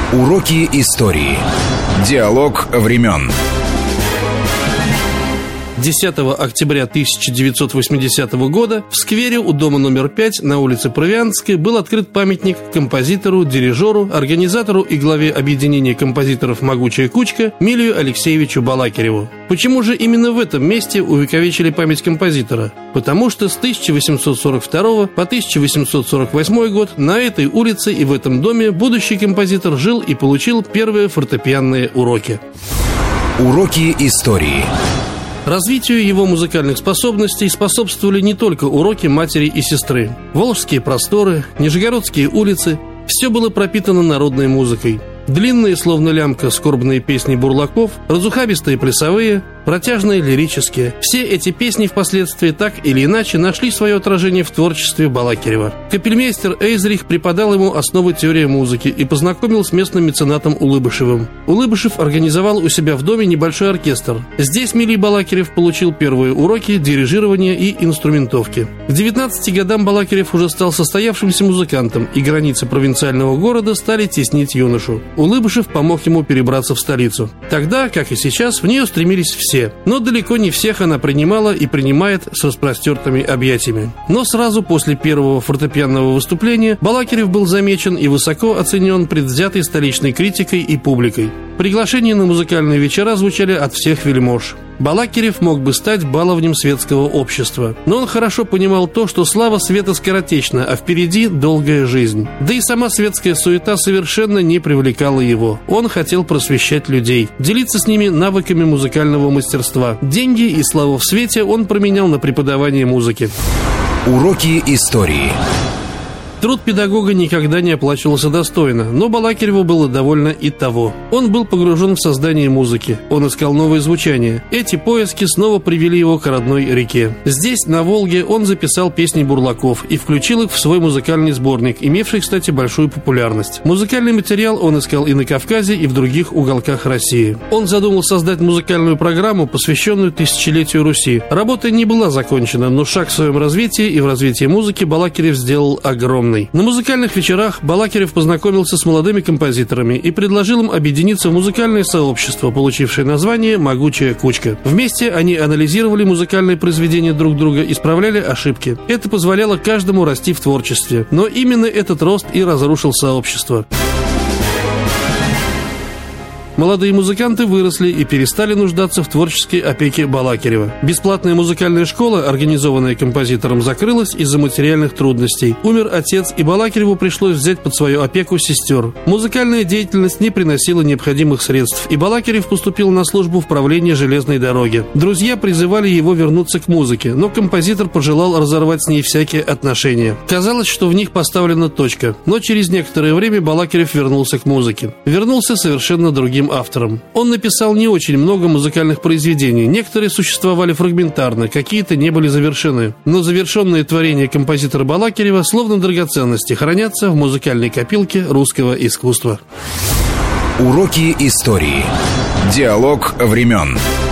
Уроки истории. Диалог времен. 10 октября 1980 года в сквере у дома номер 5 на улице Провианской был открыт памятник композитору, дирижеру, организатору и главе объединения композиторов «Могучая кучка» Милию Алексеевичу Балакиреву. Почему же именно в этом месте увековечили память композитора? Потому что с 1842 по 1848 год на этой улице и в этом доме будущий композитор жил и получил первые фортепианные уроки. Уроки истории. Развитию его музыкальных способностей способствовали не только уроки матери и сестры. Волжские просторы, Нижегородские улицы – все было пропитано народной музыкой. Длинные, словно лямка, скорбные песни бурлаков, разухабистые плясовые, протяжные лирические. Все эти песни впоследствии так или иначе нашли свое отражение в творчестве Балакирева. Капельмейстер Эйзрих преподал ему основы теории музыки и познакомил с местным меценатом Улыбышевым. Улыбышев организовал у себя в доме небольшой оркестр. Здесь Милий Балакирев получил первые уроки дирижирования и инструментовки. К 19 годам Балакирев уже стал состоявшимся музыкантом, и границы провинциального города стали теснить юношу. Улыбышев помог ему перебраться в столицу. Тогда, как и сейчас, в нее стремились все, но далеко не всех она принимала и принимает с распростертыми объятиями. Но сразу после первого фортепианного выступления Балакирев был замечен и высоко оценен предвзятой столичной критикой и публикой. Приглашения на музыкальные вечера звучали от всех вельмож. Балакирев мог бы стать баловнем светского общества, но он хорошо понимал то, что слава света скоротечна, а впереди долгая жизнь. Да и сама светская суета совершенно не привлекала его. Он хотел просвещать людей, делиться с ними навыками музыкального мастерства. Деньги и славу в свете он променял на преподавание музыки. Уроки истории. Труд педагога никогда не оплачивался достойно, но Балакиреву было довольно и того. Он был погружен в создание музыки, он искал новые звучания. Эти поиски снова привели его к родной реке. Здесь, на Волге, он записал песни бурлаков и включил их в свой музыкальный сборник, имевший, кстати, большую популярность. Музыкальный материал он искал и на Кавказе, и в других уголках России. Он задумал создать музыкальную программу, посвященную тысячелетию Руси. Работа не была закончена, но шаг в своем развитии и в развитии музыки Балакирев сделал огромный. На музыкальных вечерах Балакирев познакомился с молодыми композиторами и предложил им объединиться в музыкальное сообщество, получившее название «Могучая кучка». Вместе они анализировали музыкальные произведения друг друга, исправляли ошибки. Это позволяло каждому расти в творчестве. Но именно этот рост и разрушил сообщество. Молодые музыканты выросли и перестали нуждаться в творческой опеке Балакирева. Бесплатная музыкальная школа, организованная композитором, закрылась из-за материальных трудностей. Умер отец, и Балакиреву пришлось взять под свою опеку сестер. Музыкальная деятельность не приносила необходимых средств, и Балакирев поступил на службу в правление железной дороги. Друзья призывали его вернуться к музыке, но композитор пожелал разорвать с ней всякие отношения. Казалось, что в них поставлена точка, но через некоторое время Балакирев вернулся к музыке. Вернулся совершенно другим автором. Он написал не очень много музыкальных произведений, некоторые существовали фрагментарно, какие-то не были завершены. Но завершенные творения композитора Балакирева, словно драгоценности, хранятся в музыкальной копилке русского искусства. Уроки истории. Диалог времен.